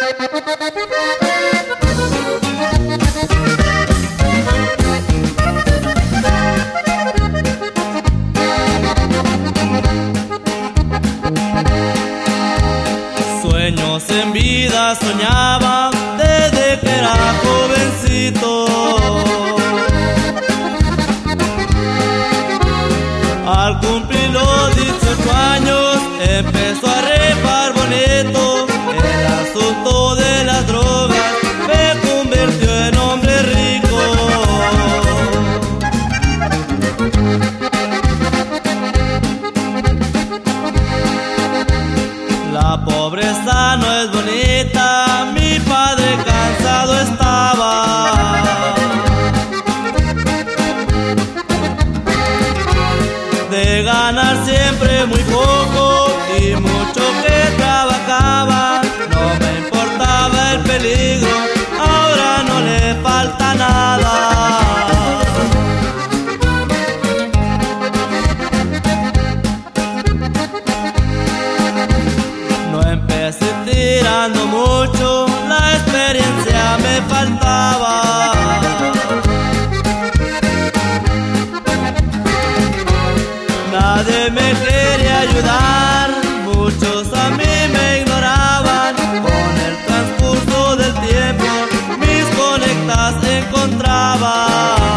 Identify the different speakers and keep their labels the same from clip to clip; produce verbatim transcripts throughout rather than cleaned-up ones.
Speaker 1: Sueños en vida soñaba desde que era jovencito. Al cumplir los dieciocho años empezó a repar bonito. El asunto de las drogas me convirtió en hombre rico. La pobreza no es bonita, mi padre cansado estaba. De ganar siempre muy poco y mucho que trabajaba. No me importaba el peligro, ahora no le falta nada. No empecé tirando mucho, la experiencia me faltaba. Nadie me quería ayudar, muchos a mí me ignoraban. Con el transcurso del tiempo, mis conectas encontraba.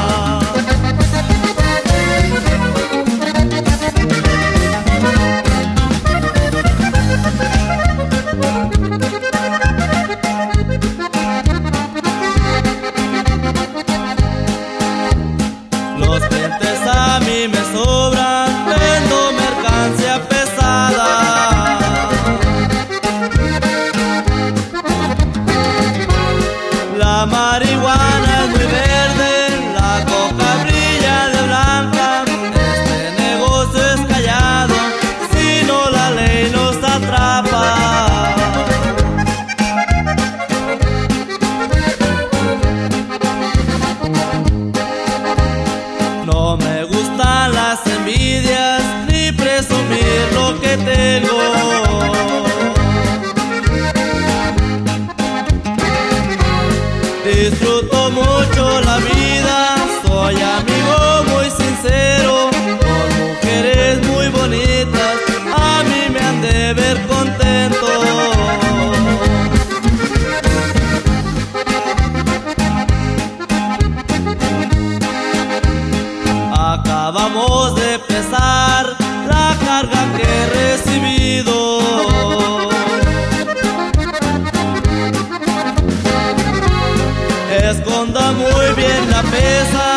Speaker 1: Los clientes a mí me sobran, vendo mercancía pesada. La marihuana es muy verde, la coca brilla de blanca. Este negocio es callado, si no la ley nos atrapa. No me gustan las envidias ni presumir lo que tengo. Disfruto mucho la vida, soy amigo muy sincero. Con mujeres muy bonitas, a mí me han de ver contento. Acabamos de pesar la carga que he recibido. Esconda muy bien la pesa,